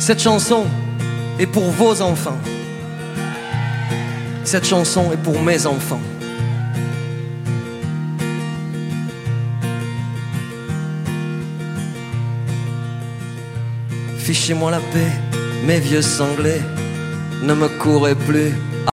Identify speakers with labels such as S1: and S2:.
S1: Cette chanson est pour vos enfants. Cette chanson est pour mes enfants. Fichez-moi la paix, mes vieux sanglés, ne me courez plus